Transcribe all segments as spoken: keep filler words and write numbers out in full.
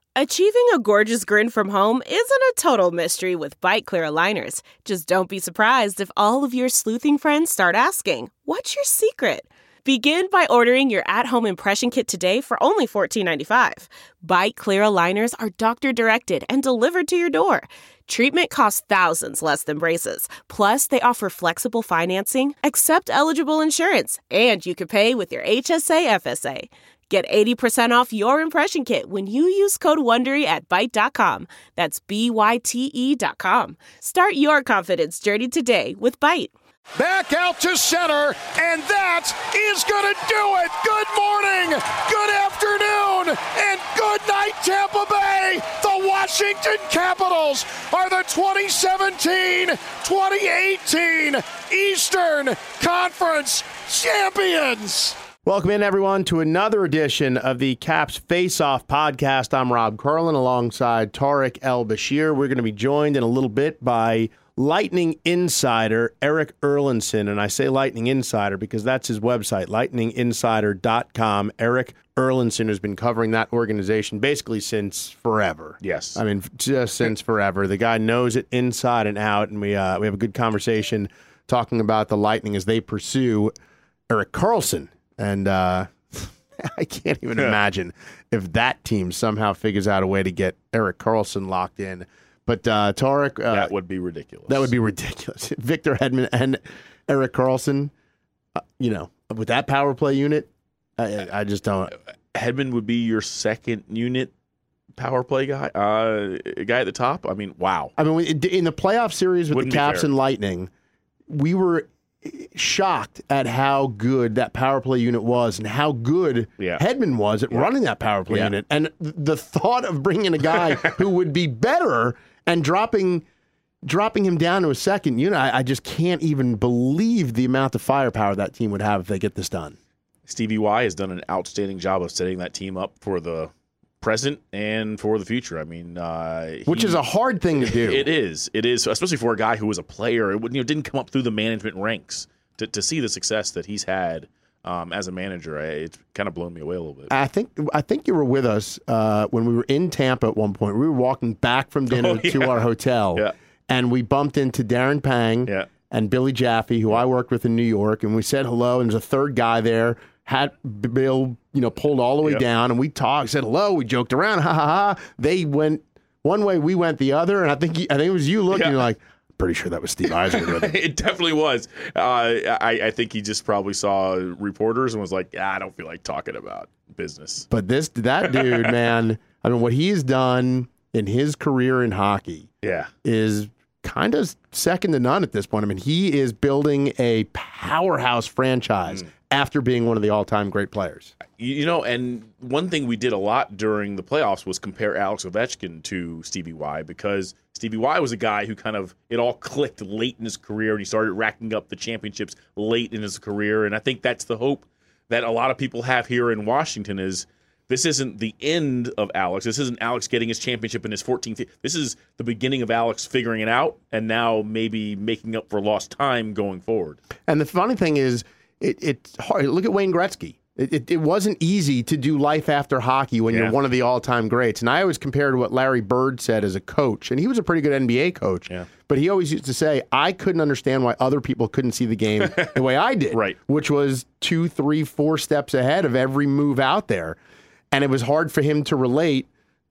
Achieving a gorgeous grin from home isn't a total mystery with Byte Clear aligners. Just don't be surprised if all of your sleuthing friends start asking, "What's your secret?" Begin by ordering your at-home impression kit today for only fourteen ninety-five. Byte Clear aligners are doctor-directed and delivered to your door. Treatment costs thousands less than braces. Plus, they offer flexible financing, accept eligible insurance, and you can pay with your H S A F S A. Get eighty percent off your impression kit when you use code WONDERY at byte dot com. That's B Y T E dot com. Start your confidence journey today with Byte. Back out to center, and that is going to do it. Good morning, good afternoon, and good night, Tampa Bay. The Washington Capitals are the twenty seventeen twenty eighteen Eastern Conference champions. Welcome in, everyone, to another edition of the Caps Face-Off podcast. I'm Rob Carlin alongside Tarek El-Bashir. We're going to be joined in a little bit by Lightning Insider Erik Erlendsson. And I say Lightning Insider because that's his website, lightning insider dot com. Erik Erlendsson has been covering that organization basically since forever. Yes. I mean, just since forever. The guy knows it inside and out, and we uh, we have a good conversation talking about the Lightning as they pursue Erik Karlsson. And uh, I can't even imagine if that team somehow figures out a way to get Erik Karlsson locked in. But uh, Tarek, uh, that would be ridiculous. That would be ridiculous. Victor Hedman and Erik Karlsson, uh, you know, with that power play unit, I, I just don't. Hedman would be your second unit power play guy, uh, guy at the top. I mean, wow. I mean, in the playoff series with Wouldn't the Caps and Lightning, we were shocked at how good that power play unit was and how good yeah. Hedman was at yeah. running that power play yeah. unit. And the thought of bringing in a guy who would be better and dropping dropping him down to a second unit, I, I just can't even believe the amount of firepower that team would have if they get this done. Stevie Y has done an outstanding job of setting that team up for the present and for the future. I mean, uh, he, which is a hard thing to do. It is. It is, especially for a guy who was a player. It you know, didn't come up through the management ranks to, to see the success that he's had um, as a manager. It's kind of blown me away a little bit. I think I think you were with us uh, when we were in Tampa at one point. We were walking back from dinner oh, yeah. to our hotel, yeah. and we bumped into Darren Pang yeah. and Billy Jaffe, who I worked with in New York, and we said hello, and there's a third guy there. Had Bill, you know, pulled all the way yep. down, and we talked, said hello, we joked around, ha ha ha. They went one way, we went the other, and I think he, I think it was you looking, yeah. you're like, pretty sure that was Steve Eisner with him. It definitely was. Uh, I, I think he just probably saw reporters and was like, ah, I don't feel like talking about business. But this that dude, man, I mean, what he's done in his career in hockey, yeah, is kind of second to none at this point. I mean, he is building a powerhouse franchise. Mm. After being one of the all-time great players. You know, and one thing we did a lot during the playoffs was compare Alex Ovechkin to Stevie Y, because Stevie Y was a guy who kind of, it all clicked late in his career, and he started racking up the championships late in his career. And I think that's the hope that a lot of people have here in Washington is this isn't the end of Alex. This isn't Alex getting his championship in his fourteenth. This is the beginning of Alex figuring it out and now maybe making up for lost time going forward. And the funny thing is, It, it's hard. Look at Wayne Gretzky. It, it, it wasn't easy to do life after hockey when yeah. you're one of the all-time greats. And I always compare to what Larry Bird said as a coach. And he was a pretty good N B A coach. Yeah. But he always used to say, I couldn't understand why other people couldn't see the game the way I did. Right. Which was two, three, four steps ahead of every move out there. And it was hard for him to relate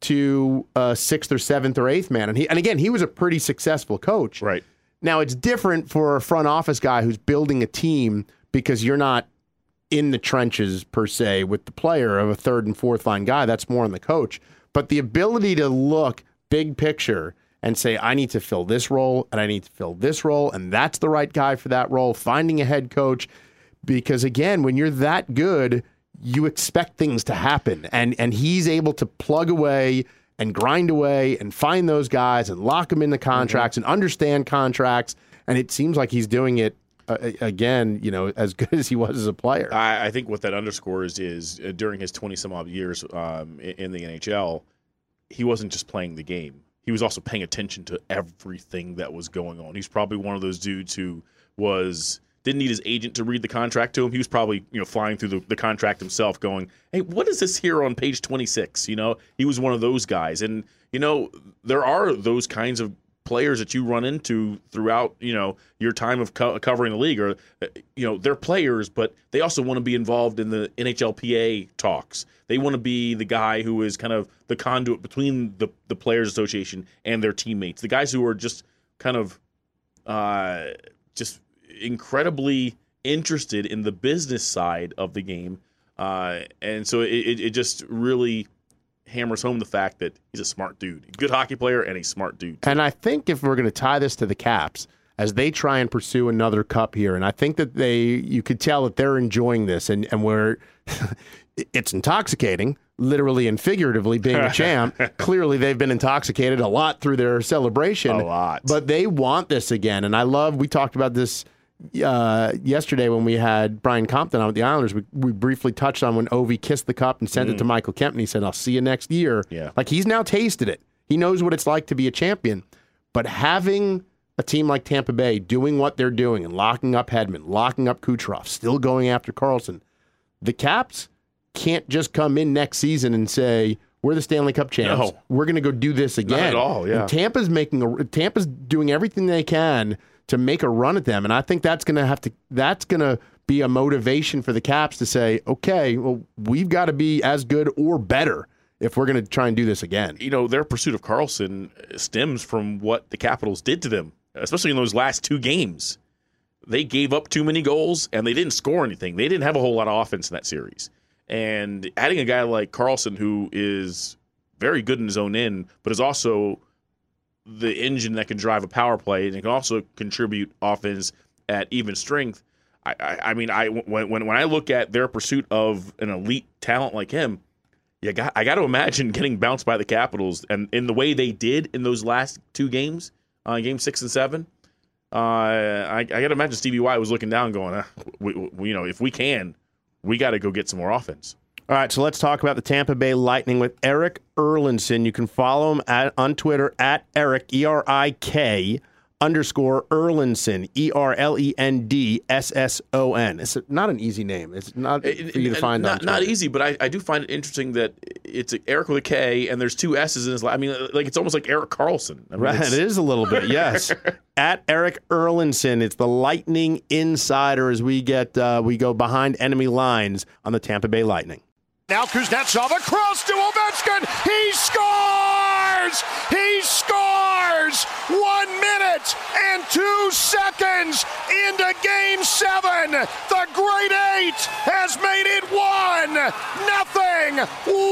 to a sixth or seventh or eighth man. And he, and again, he was a pretty successful coach. Right. Now, it's different for a front office guy who's building a team because you're not in the trenches, per se, with the player of a third and fourth line guy. That's more on the coach. But the ability to look big picture and say, I need to fill this role, and I need to fill this role, and that's the right guy for that role, finding a head coach. Because, again, when you're that good, you expect things to happen. And, and he's able to plug away and grind away and find those guys and lock them in the contracts mm-hmm. and understand contracts. And it seems like he's doing it Uh, again, you know, as good as he was as a player. I, I think what that underscores is uh, during his twenty-some-odd years um, in, in the N H L, he wasn't just playing the game. He was also paying attention to everything that was going on. He's probably one of those dudes who was didn't need his agent to read the contract to him. He was probably, you know, flying through the, the contract himself going, hey, what is this here on page twenty-six? You know, he was one of those guys. And, you know, there are those kinds of players that you run into throughout, you know, your time of co- covering the league, or, you know, they're players, but they also want to be involved in the N H L P A talks. They want to be the guy who is kind of the conduit between the, the Players Association and their teammates, the guys who are just kind of uh, just incredibly interested in the business side of the game. Uh, and so it, it, it just really hammers home the fact that he's a smart dude, good hockey player and a smart dude too. And I think if we're going to tie this to the Caps, as they try and pursue another cup here, and I think that they, you could tell that they're enjoying this, and, and we're, it's intoxicating, literally and figuratively, being a champ. Clearly, they've been intoxicated a lot through their celebration. A lot. But they want this again, and I love, we talked about this Uh, yesterday when we had Brian Compton on with the Islanders. We, we briefly touched on when Ovi kissed the cup and sent mm. it to Michael Kemp, and he said, I'll see you next year. Yeah. Like, he's now tasted it. He knows what it's like to be a champion. But having a team like Tampa Bay doing what they're doing and locking up Hedman, locking up Kucherov, still going after Karlsson, the Caps can't just come in next season and say, we're the Stanley Cup champs. No. We're going to go do this again. Not at all, yeah. And Tampa's making a, Tampa's doing everything they can to make a run at them, and I think that's going to have to. That's going to be a motivation for the Caps to say, okay, well, we've got to be as good or better if we're going to try and do this again. You know, their pursuit of Karlsson stems from what the Capitals did to them, especially in those last two games. They gave up too many goals, and they didn't score anything. They didn't have a whole lot of offense in that series. And adding a guy like Karlsson, who is very good in his own end, but is also the engine that can drive a power play and it can also contribute offense at even strength. I, I, I mean, I when when when I look at their pursuit of an elite talent like him, yeah, got, I got to imagine getting bounced by the Capitals, and in the way they did in those last two games, uh, game six and seven. Uh, I, I got to imagine Stevie Y was looking down, going, uh, we, we, you know, if we can, we got to go get some more offense. All right, so let's talk about the Tampa Bay Lightning with Erik Erlendsson. You can follow him at, on Twitter at Erik, E R I K, underscore Erlendsson, E R L E N D S S O N. It's not an easy name. It's not for you to find not, on Not easy, but I, I do find it interesting that it's Eric with a K and there's two S's in his last. I mean, like it's almost like Erik Karlsson. I mean, right, it is a little bit, yes. At Erik Erlendsson, it's the Lightning Insider as we get uh, we go behind enemy lines on the Tampa Bay Lightning. Now Kuznetsov across to Ovechkin. He scores! He scores! One minute and two seconds into Game seven. The Great Eight has made it one nothing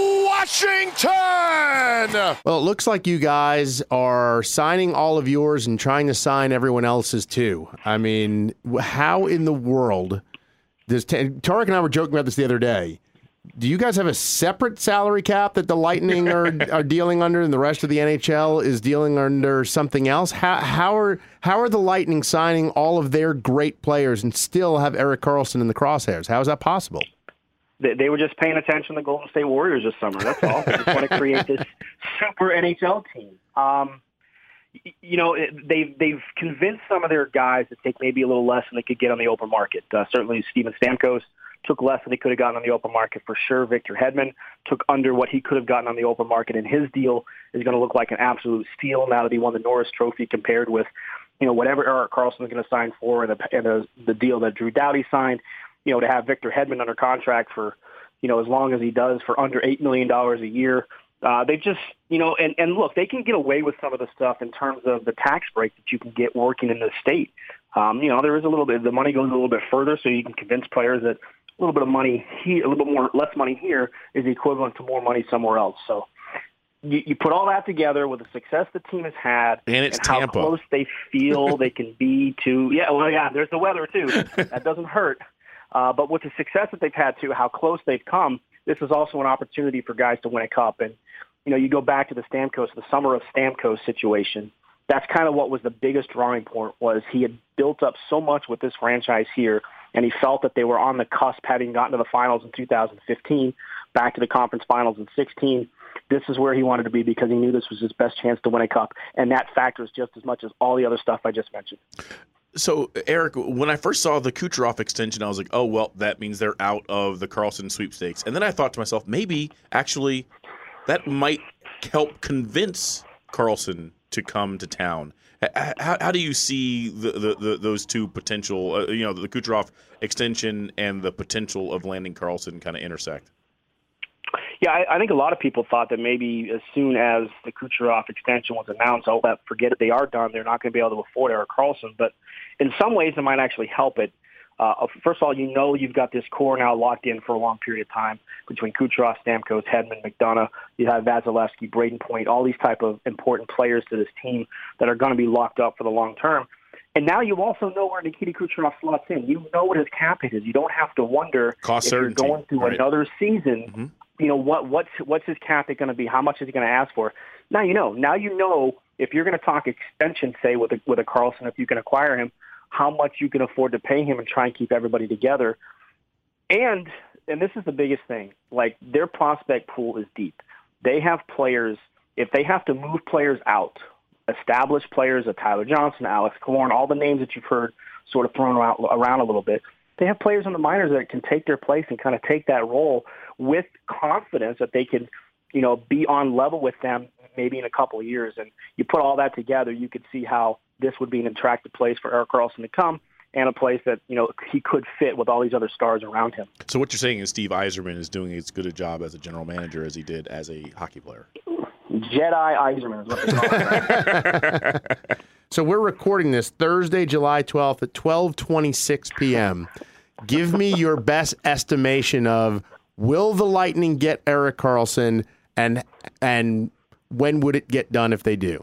Washington. Well, it looks like you guys are signing all of yours and trying to sign everyone else's too. I mean, how in the world does T- Tarek and I were joking about this the other day. Do you guys have a separate salary cap that the Lightning are, are dealing under, and the rest of the N H L is dealing under something else? How how are how are the Lightning signing all of their great players and still have Erik Karlsson in the crosshairs? How is that possible? They, they were just paying attention to the Golden State Warriors this summer. That's all. They just want to create this super N H L team. Um, you know, they've they've convinced some of their guys to take maybe a little less than they could get on the open market. Uh, certainly, Steven Stamkos took less than he could have gotten on the open market for sure. Victor Hedman took under what he could have gotten on the open market, and his deal is going to look like an absolute steal now that he won the Norris Trophy compared with, you know, whatever Erik Karlsson is going to sign for and, the, and the, the deal that Drew Doughty signed. You know, to have Victor Hedman under contract for, you know, as long as he does for under eight million dollars a year. Uh, they just, you know, and, and look, they can get away with some of the stuff in terms of the tax break that you can get working in the state. Um, you know, there is a little bit, the money goes a little bit further, so you can convince players that a little bit of money here, a little bit more, less money here is equivalent to more money somewhere else. So you, you put all that together with the success the team has had and, it's and how Tampa. close they feel they can be to, yeah, well, yeah, there's the weather too. That doesn't hurt. Uh, but with the success that they've had to, how close they've come, this is also an opportunity for guys to win a cup. And, you know, you go back to the Stamkos, the summer of Stamkos situation. That's kind of what was the biggest drawing point, was he had built up so much with this franchise here, and he felt that they were on the cusp, having gotten to the finals in two thousand fifteen, back to the conference finals in sixteen. This is where he wanted to be because he knew this was his best chance to win a cup, and that factors just as much as all the other stuff I just mentioned. So, Eric, when I first saw the Kucherov extension, I was like, oh, well, that means they're out of the Karlsson sweepstakes. And then I thought to myself, maybe actually that might help convince Karlsson to come to town. How, how do you see the, the, the, those two potential, uh, you know, the Kucherov extension and the potential of landing Karlsson kind of intersect? Yeah, I, I think a lot of people thought that maybe as soon as the Kucherov extension was announced, oh, that forget it, they are done. They're not going to be able to afford Erik Karlsson. But in some ways, it might actually help it. Uh, first of all, you know you've got this core now locked in for a long period of time between Kucherov, Stamkos, Hedman, McDonough. You have Vasilevsky, Braden Point, all these type of important players to this team that are going to be locked up for the long term. And now you also know where Nikita Kucherov slots in. You know what his cap hit is. You don't have to wonder Cost if certainty, you're going through right. another season. Mm-hmm. You know, what what's what's his cap hit going to be? How much is he going to ask for? Now you know. Now you know if you're going to talk extension, say, with a, with a Karlsson, if you can acquire him, how much you can afford to pay him and try and keep everybody together. And and this is the biggest thing, like their prospect pool is deep. They have players, if they have to move players out, established players, a Tyler Johnson, Alex Killorn, all the names that you've heard sort of thrown around, around a little bit, they have players in the minors that can take their place and kind of take that role with confidence that they can, you know, be on level with them maybe in a couple of years. And you put all that together, you could see how this would be an attractive place for Erik Karlsson to come and a place that, you know, he could fit with all these other stars around him. So what you're saying is Steve Yzerman is doing as good a job as a general manager as he did as a hockey player. Jedi Yzerman is what they call him. Right? So we're recording this Thursday, July twelfth at twelve twenty-six p.m. Give me your best estimation of, will the Lightning get Erik Karlsson, and and when would it get done if they do?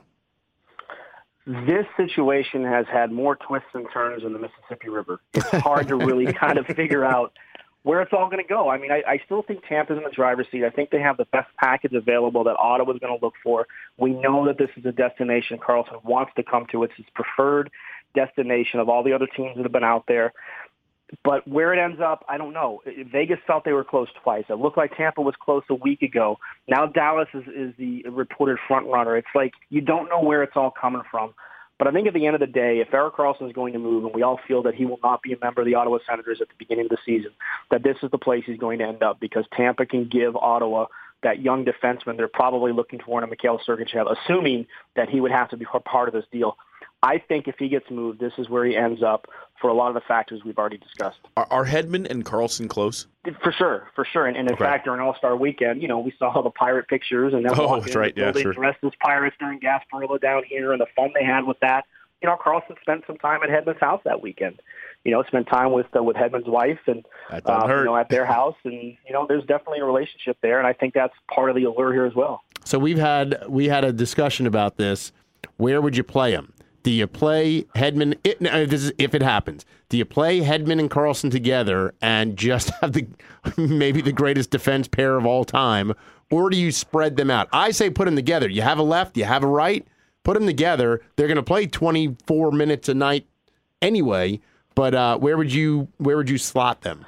This situation has had more twists and turns than the Mississippi River. It's hard to really kind of figure out where it's all going to go. I mean, I, I still think Tampa's in the driver's seat. I think they have the best package available that Ottawa's going to look for. We know that this is a destination Karlsson wants to come to. It's his preferred destination of all the other teams that have been out there. But where it ends up, I don't know. Vegas felt they were close twice. It looked like Tampa was close a week ago. Now Dallas is, is the reported front runner. It's like you don't know where it's all coming from. But I think at the end of the day, if Erik Karlsson is going to move, and we all feel that he will not be a member of the Ottawa Senators at the beginning of the season, that this is the place he's going to end up, because Tampa can give Ottawa that young defenseman they're probably looking for in a Mikhail Sergachev, assuming that he would have to be part of this deal. I think if he gets moved, this is where he ends up for a lot of the factors we've already discussed. Are, are Hedman and Karlsson close? For sure, for sure. And, and in okay. fact, during All-Star Weekend, you know, we saw all the Pirate pictures, and then oh, that's right, yeah, sure. dressed as Pirates during Gasparilla down here, and the fun they had with that. You know, Karlsson spent some time at Hedman's house that weekend. You know, spent time with uh, with Hedman's wife and uh, you know, at their house, and you know, there's definitely a relationship there, and I think that's part of the allure here as well. So we've had we had a discussion about this. Where would you play him? Do you play Hedman, it, no, this is, if it happens, do you play Hedman and Karlsson together and just have the maybe the greatest defense pair of all time, or do you spread them out? I say put them together. You have a left, you have a right, put them together. They're going to play twenty-four minutes a night anyway, but uh, where would you where would you slot them?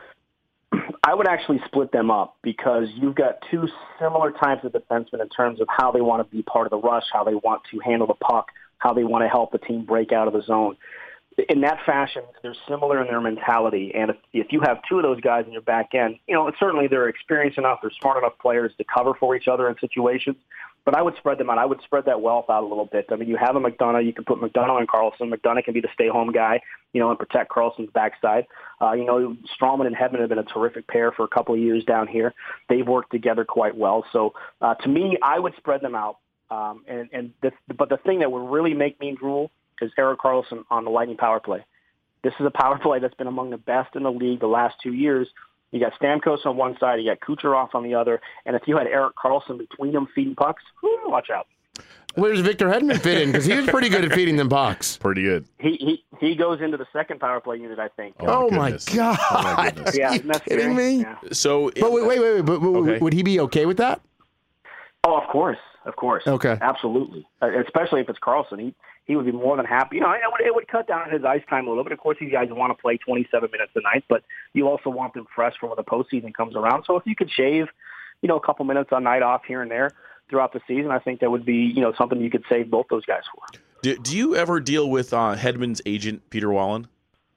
I would actually split them up, because you've got two similar types of defensemen in terms of how they want to be part of the rush, how they want to handle the puck, how they want to help the team break out of the zone. In that fashion, they're similar in their mentality. And if, if you have two of those guys in your back end, you know, certainly they're experienced enough, they're smart enough players to cover for each other in situations. But I would spread them out. I would spread that wealth out a little bit. I mean, you have a McDonough. You can put McDonough and Karlsson. McDonough can be the stay-home guy, you know, and protect Karlsson's backside. Uh, you know, Strawman and Hedman have been a terrific pair for a couple of years down here. They've worked together quite well. So, uh, to me, I would spread them out. Um, and and this, but the thing that would really make me drool is Erik Karlsson on the Lightning power play. This is a power play that's been among the best in the league the last two years. You got Stamkos on one side, you got Kucherov on the other, and if you had Erik Karlsson between them feeding pucks, whoo, watch out. Where does Victor Hedman fit in? Because he was pretty good at feeding them pucks. Pretty good. He he he goes into the second power play unit, I think. Oh, oh my God! Oh my goodness. Yeah, Are you kidding me? Yeah. So, but wait, wait, wait, wait. But okay. Would he be okay with that? Oh, of course, of course. Okay, absolutely. Uh, especially if it's Karlsson, he he would be more than happy. You know, it would it would cut down his ice time a little bit. Of course, these guys want to play twenty-seven minutes a night, but you also want them fresh for when the postseason comes around. So if you could shave, you know, a couple minutes on night off here and there throughout the season, I think that would be, you know, something you could save both those guys for. Do, do you ever deal with uh, Hedman's agent, Peter Wallen?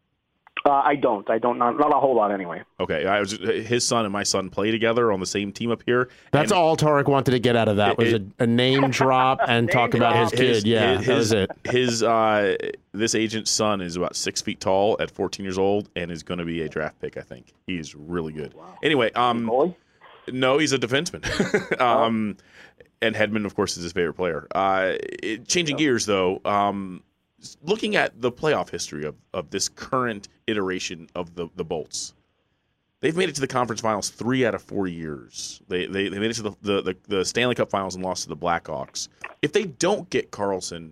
Uh, I don't. I don't. Not, not a whole lot anyway. Okay, I was his son and my son play together on the same team up here. That's all Tarek wanted to get out of that was it, a, a name drop and name talk about his drop. kid. His, yeah, his, that was it. His uh, this agent's son is about six feet tall at fourteen years old and is going to be a draft pick. I think he's really good. Wow. Anyway, um, Boy? no, he's a defenseman. um, and Hedman, of course, is his favorite player. Uh, it, changing oh. gears though. Um, Looking at the playoff history of, of this current iteration of the, the Bolts, they've made it to the conference finals three out of four years. They they, they made it to the, the, the, the Stanley Cup finals and lost to the Blackhawks. If they don't get Karlsson,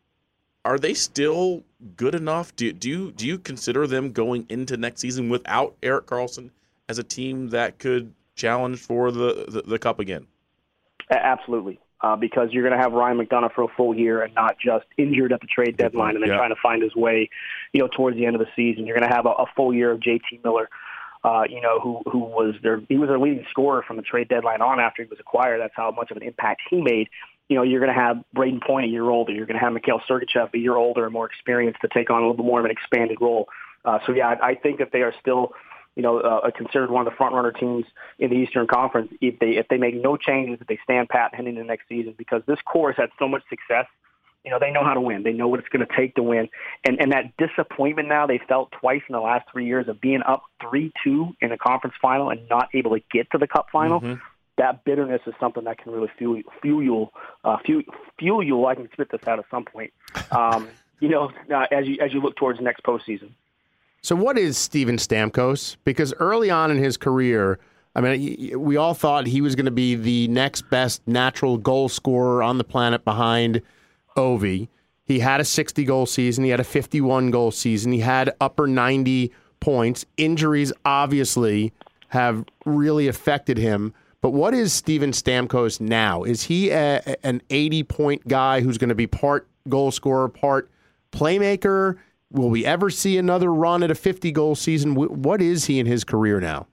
are they still good enough? Do, do, you, do you consider them going into next season without Erik Karlsson as a team that could challenge for the, the, the Cup again? Absolutely. Uh, because you're going to have Ryan McDonough for a full year and not just injured at the trade deadline and then yeah. trying to find his way, you know, towards the end of the season. You're going to have a, a full year of J T Miller, uh, you know, who who was their he was their leading scorer from the trade deadline on after he was acquired. That's how much of an impact he made. You know, you're going to have Braden Point a year older. You're going to have Mikhail Sergachev a year older and more experienced to take on a little bit more of an expanded role. Uh, so yeah, I, I think that they are still, you know, uh, considered one of the front runner teams in the Eastern Conference if they if they make no changes, if they stand pat heading into next season, because this core has had so much success. You know, they know how to win. They know what it's going to take to win. And and that disappointment now they felt twice in the last three years of being up three two in the conference final and not able to get to the Cup final, mm-hmm. that bitterness is something that can really fuel fuel uh, fuel, fuel you. I can spit this out at some point. Um, you know, uh, as you as you look towards next postseason. So what is Steven Stamkos? Because early on in his career, I mean, we all thought he was going to be the next best natural goal scorer on the planet behind Ovi. He had a sixty-goal season. He had a fifty-one-goal season. He had upper ninety points. Injuries obviously have really affected him. But what is Steven Stamkos now? Is he a, an eighty-point guy who's going to be part goal scorer, part playmaker? Will we ever see another run at a fifty-goal season? What is he in his career now?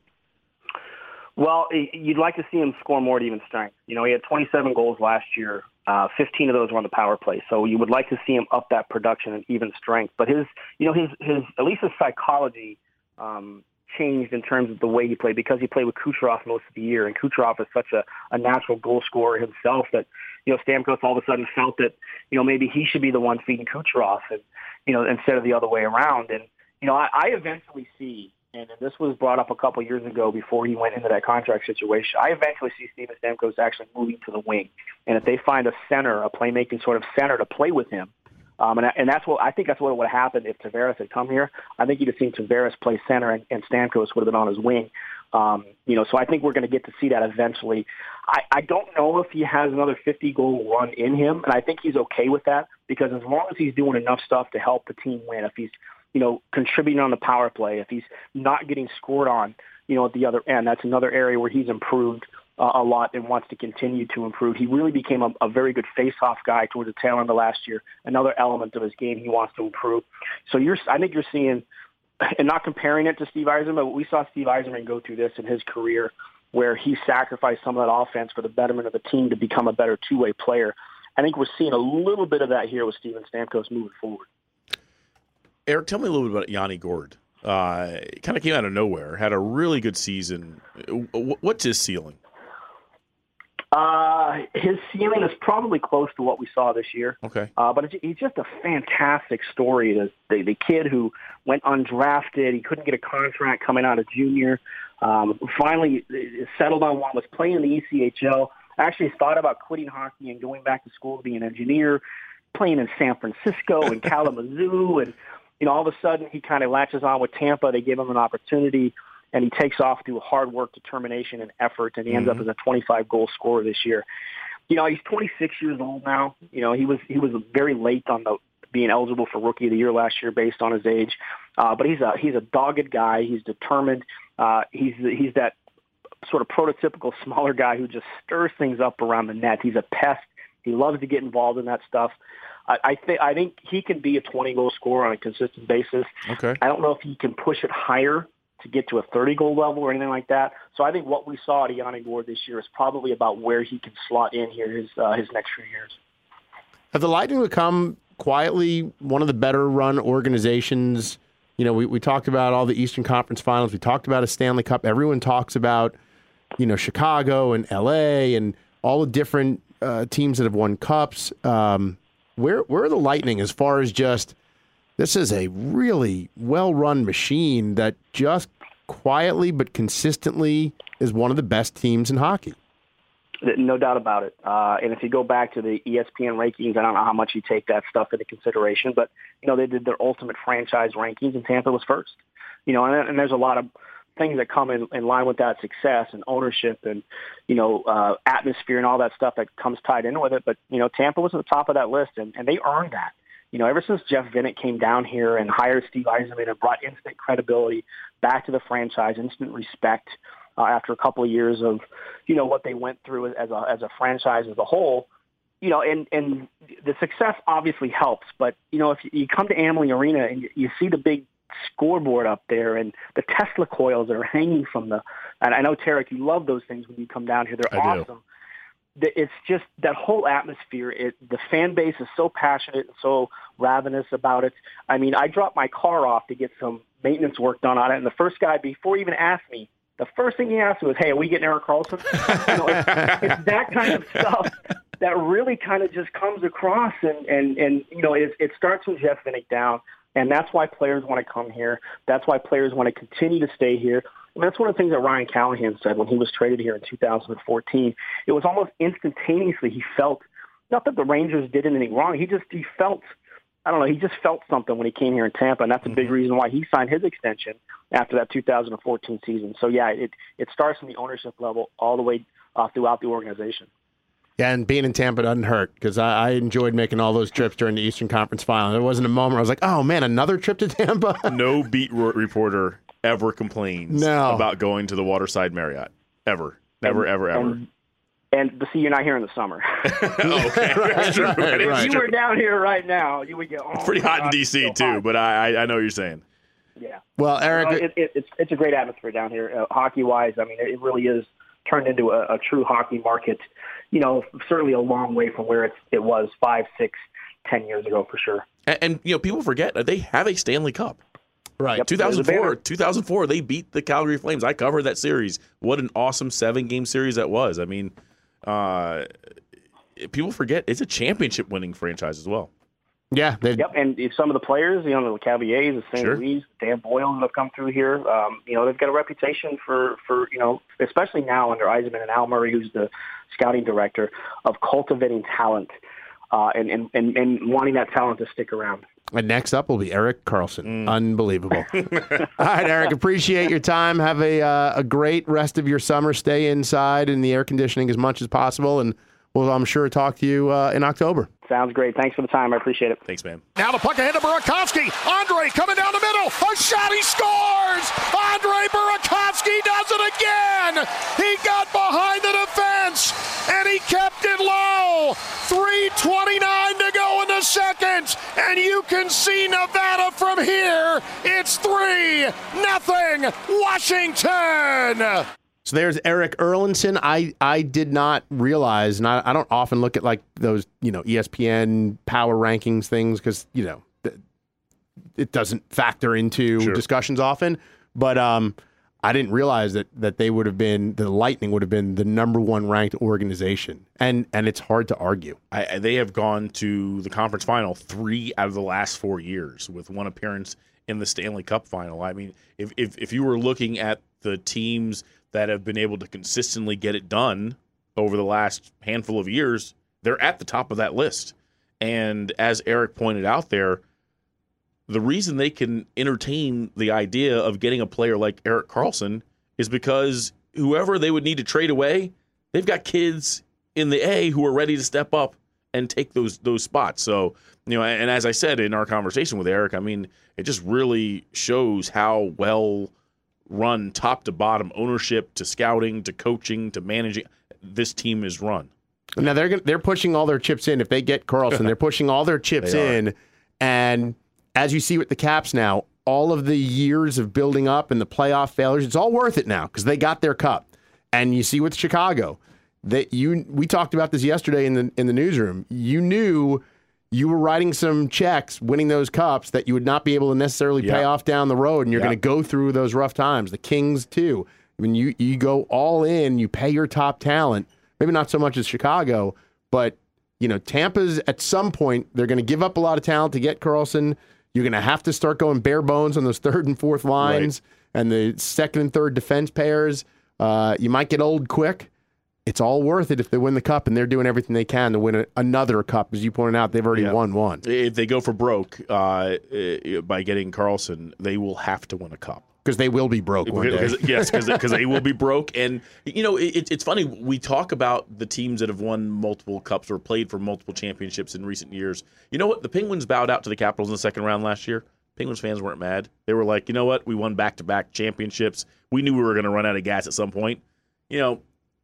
Well, you'd like to see him score more at even strength. You know, he had twenty-seven goals last year. Uh, fifteen of those were on the power play. So you would like to see him up that production and even strength. But his, you know, his, his at least his psychology um, changed in terms of the way he played because he played with Kucherov most of the year. And Kucherov is such a, a natural goal scorer himself that, you know, Stamkos all of a sudden felt that, you know, maybe he should be the one feeding Kucherov and, you know, instead of the other way around. And, you know, I, I eventually see, and this was brought up a couple years ago before he went into that contract situation, I eventually see Steven Stamkos actually moving to the wing. And if they find a center, a playmaking sort of center to play with him, um, and, and that's what I think that's what would have happened if Tavares had come here. I think you'd have seen Tavares play center and, and Stamkos would have been on his wing. Um, you know, so I think we're going to get to see that eventually. I, I don't know if he has another fifty-goal run in him, and I think he's okay with that because as long as he's doing enough stuff to help the team win, if he's, you know, contributing on the power play, if he's not getting scored on, you know, at the other end, that's another area where he's improved uh, a lot and wants to continue to improve. He really became a, a very good face-off guy towards the tail end of last year. Another element of his game he wants to improve. So you're, I think you're seeing, and not comparing it to Steve Yzerman, but we saw Steve Yzerman go through this in his career where he sacrificed some of that offense for the betterment of the team to become a better two-way player. I think we're seeing a little bit of that here with Steven Stamkos moving forward. Eric, tell me a little bit about Yanni Gourde. Uh, kind of came out of nowhere, had a really good season. What's his ceiling? Uh, his ceiling is probably close to what we saw this year. Okay. Uh, but it's, he's just a fantastic story. The, the, the kid who went undrafted, he couldn't get a contract coming out of junior. Um, finally settled on one, was playing in the E C H L. Actually thought about quitting hockey and going back to school to be an engineer, playing in San Francisco and Kalamazoo. And, you know, all of a sudden he kind of latches on with Tampa. They give him an opportunity, and he takes off through hard work, determination, and effort, and he ends mm-hmm. up as a twenty-five goal scorer this year. You know, he's twenty-six years old now. You know, he was he was very late on the being eligible for Rookie of the Year last year based on his age. Uh, but he's a he's a dogged guy. He's determined. Uh, he's he's that sort of prototypical smaller guy who just stirs things up around the net. He's a pest. He loves to get involved in that stuff. I, I think I think he can be a twenty-goal scorer on a consistent basis. Okay. I don't know if he can push it higher to get to a thirty-goal level or anything like that. So I think what we saw at Yanni Gourde this year is probably about where he can slot in here his uh, his next few years. Have the Lightning become quietly one of the better run organizations. You know, we, we talked about all the Eastern Conference Finals. We talked about a Stanley Cup. Everyone talks about, you know, Chicago and L A and all the different uh, teams that have won cups. Um, where where are the Lightning as far as just this is a really well-run machine that just quietly but consistently is one of the best teams in hockey? No doubt about it. Uh, and if you go back to the E S P N rankings, I don't know how much you take that stuff into consideration, but, you know, they did their ultimate franchise rankings, and Tampa was first. You know, and, and there's a lot of things that come in, in line with that success and ownership and, you know, uh, atmosphere and all that stuff that comes tied in with it. But, you know, Tampa was at the top of that list, and, and they earned that. You know, ever since Jeff Vinik came down here and hired Steve Yzerman and brought instant credibility back to the franchise, instant respect, Uh, after a couple of years of, you know, what they went through as a as a franchise as a whole, you know, and, and the success obviously helps. But, you know, if you come to Amalie Arena and you, you see the big scoreboard up there and the Tesla coils that are hanging from the, and I know, Tarek, you love those things when you come down here. They're I awesome. Do. It's just that whole atmosphere. It, the fan base is so passionate and so ravenous about it. I mean, I dropped my car off to get some maintenance work done on it, and the first guy, before he even asked me, the first thing he asked was, "Hey, are we getting Erik Karlsson?" You know, it's, it's that kind of stuff that really kind of just comes across, and and and you know, it, it starts with Jeff Vinik down, and that's why players want to come here. That's why players want to continue to stay here. I mean, that's one of the things that Ryan Callahan said when he was traded here in two thousand fourteen. It was almost instantaneously he felt, not that the Rangers did anything wrong. He just he felt. I don't know, he just felt something when he came here in Tampa, and that's a big reason why he signed his extension after that two thousand fourteen season. So, yeah, it it starts from the ownership level all the way uh, throughout the organization. Yeah, and being in Tampa doesn't hurt because I, I enjoyed making all those trips during the Eastern Conference Final. There wasn't a moment where I was like, oh, man, another trip to Tampa? No beat reporter ever complains no. about going to the Waterside Marriott. Ever. Never, and, ever, ever. And, And but see, you're not here in the summer. oh, okay, that's true. Right, That is right. If you true. were down here right now, you would get. Oh, It's pretty hot in God, D C it's so too, hot. but I, I I know what you're saying. Yeah. Well, Eric, Well, it, it, it's it's a great atmosphere down here, uh, hockey wise. I mean, it really is turned into a, a true hockey market. You know, certainly a long way from where it it was five, six, ten years ago for sure. And, and you know, people forget that they have a Stanley Cup. right. Yep. two thousand four, There's a banner. two thousand four, they beat the Calgary Flames. I covered that series. What an awesome seven-game series that was. I mean, uh, people forget it's a championship-winning franchise as well. Yeah. They, Yep, and if some of the players, you know, the Cavaliers, the Saint Sure. Louis, Dan Boyle that have come through here, um, you know, they've got a reputation for, for, you know, especially now under Yzerman and Al Murray, who's the scouting director, of cultivating talent uh, and, and, and, and wanting that talent to stick around. And next up will be Erik Karlsson. Unbelievable. All right, Eric, appreciate your time. Have a uh, a great rest of your summer. Stay inside in the air conditioning as much as possible, and we'll, I'm sure, talk to you uh, in October. Sounds great. Thanks for the time. I appreciate it. Thanks, man. Now the puck ahead to Burakovsky. Andre coming down the middle. A shot, he scores! Andre Burakovsky does it again! He got behind the defense, and he kept it low. three twenty-nine to go in the second, and you can see Nevada from here. It's three nothing Washington! So there's Eric Erlinson. I, I did not realize, and I, I don't often look at like those, you know, E S P N power rankings things because, you know, th- it doesn't factor into Sure. discussions often. But um, I didn't realize that that they would have been, the Lightning would have been the number one ranked organization. And and it's hard to argue. I, I- they have gone to the conference final three out of the last four years with one appearance in the Stanley Cup final. I mean, if if, if you were looking at the teams that have been able to consistently get it done over the last handful of years, they're at the top of that list. And as Eric pointed out there, the reason they can entertain the idea of getting a player like Erik Karlsson is because whoever they would need to trade away, they've got kids in the A who are ready to step up and take those those spots. So, you know, and as I said in our conversation with Eric, I mean, it just really shows how well run top to bottom, ownership to scouting to coaching to managing, this team is run. Now they're gonna, they're pushing all their chips in. If they get Karlsson, they're pushing all their chips They are. in. And as you see with the Caps now, all of the years of building up and the playoff failures, it's all worth it now because they got their cup. And you see with Chicago, that you we talked about this yesterday in the in the newsroom. You knew you were writing some checks, winning those cups that you would not be able to necessarily Yeah. pay off down the road, and you're Yeah. going to go through those rough times. The Kings, too. I mean, you, you go all in, you pay your top talent, maybe not so much as Chicago, but, you know, Tampa's at some point, they're going to give up a lot of talent to get Karlsson. You're going to have to start going bare bones on those third and fourth lines Right. and the second and third defense pairs. Uh, you might get old quick. It's all worth it if they win the cup, and they're doing everything they can to win a, another cup. As you pointed out, they've already Yeah. won one. If they go for broke uh, uh, by getting Karlsson, they will have to win a cup. Because they will be broke one day. Because, yes, because they will be broke. And, you know, it, it's funny. We talk about the teams that have won multiple cups or played for multiple championships in recent years. You know what? The Penguins bowed out to the Capitals in the second round last year. Penguins fans weren't mad. They were like, you know what? We won back-to-back championships. We knew we were going to run out of gas at some point. You know,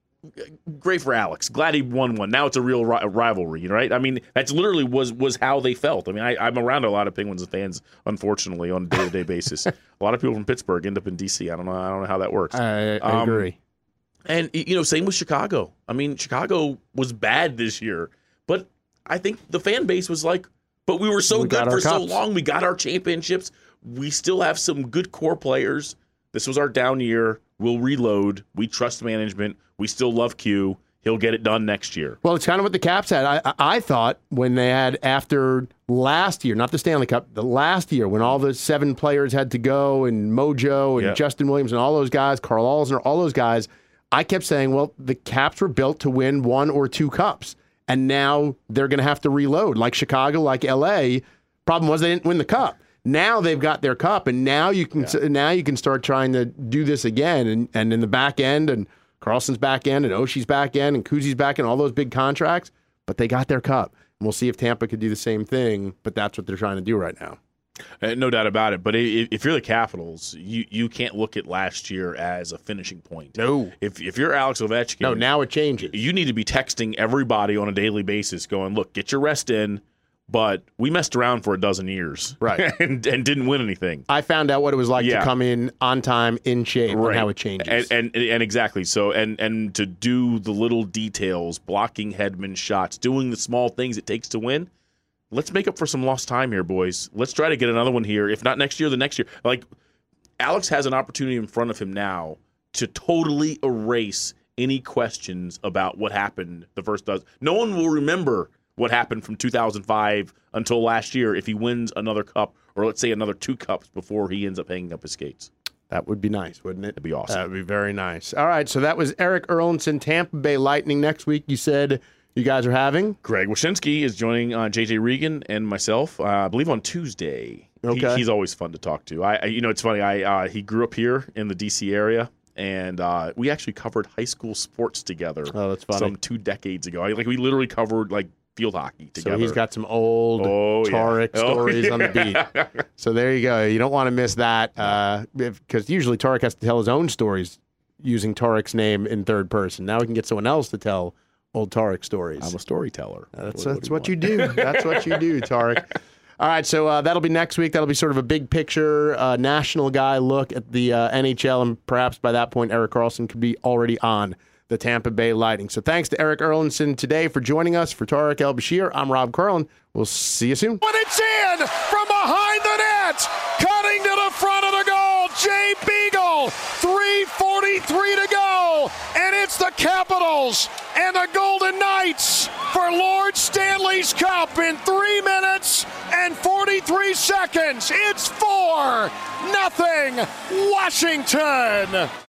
great for Alex. Glad he won one. Now it's a real ri- rivalry, right? I mean, that's literally was was how they felt. I mean, I, I'm around a lot of Penguins fans, unfortunately, on a day-to-day basis. A lot of people from Pittsburgh end up in D C. I don't know. I don't know how that works. I, I Um, agree. And, you know, same with Chicago. I mean, Chicago was bad this year, but I think the fan base was like, but we were so We got good our for so cups. long. We got our championships. We still have some good core players. This was our down year. We'll reload. We trust management. We still love Q. He'll get it done next year. Well, it's kind of what the Caps had. I, I I thought when they had, after last year, not the Stanley Cup, the last year when all the seven players had to go, and Mojo and Yeah. Justin Williams and all those guys, Carl Alzner, all those guys, I kept saying, well, the Caps were built to win one or two cups. And now they're going to have to reload, like Chicago, like L A. Problem was they didn't win the cup. Now they've got their cup, and now you can Yeah. now you can start trying to do this again. And and in the back end, and Carlson's back end, and Oshie's back end, and Kuzi's back end, all those big contracts. But they got their cup. And we'll see if Tampa could do the same thing. But that's what they're trying to do right now. Uh, no doubt about it. But i- if you're the Capitals, you, you can't look at last year as a finishing point. No, If if you're Alex Ovechkin, no. Now it changes. you need to be texting everybody on a daily basis going, look, get your rest in, but we messed around for a dozen years. Right. and, and didn't win anything. I found out what it was like Yeah. to come in on time, in shape, and how it changes. And, and and exactly. So and and to do the little details, blocking Hedman shots, doing the small things it takes to win. Let's make up for some lost time here, boys. Let's try to get another one here. If not next year, the next year. Like, Alex has an opportunity in front of him now to totally erase any questions about what happened the first dozen. No one will remember what happened from two thousand five until last year if he wins another cup, or let's say another two cups before he ends up hanging up his skates. That would be nice, wouldn't it? That'd be awesome. That would be very nice. All right, so that was Eric Erlinson, Tampa Bay Lightning. Next week, you said you guys are having? Greg Wyshynski is joining uh, J J Regan and myself, uh, I believe on Tuesday. Okay. He, he's always fun to talk to. I, I you know, it's funny. I uh, he grew up here in the D C area, and uh, we actually covered high school sports together. Oh, that's funny. Some two decades ago. I, like we literally covered like field hockey together. So he's got some old Oh, yeah. Tarek Oh, stories on the yeah. beat. So there you go. You don't want to miss that because usually Tarek has to tell his own stories using Tarek's name in third person. Now we can get someone else to tell old Tarek stories. I'm a storyteller. That's, What- that's what what do you you do. That's what you do, Tarek. All right, so uh, that'll be next week. That'll be sort of a big picture, uh, national guy look at the uh, N H L, and perhaps by that point, Erik Karlsson could be already on the Tampa Bay Lightning. So thanks to Eric Erlinson today for joining us. For Tarek El-Bashir, I'm Rob Carlin. We'll see you soon. But it's in from behind the net, cutting to the front of the goal. Jay Beagle, three forty-three to go, and it's the Capitals and the Golden Knights for Lord Stanley's Cup in three minutes and forty-three seconds. It's four nothing Washington.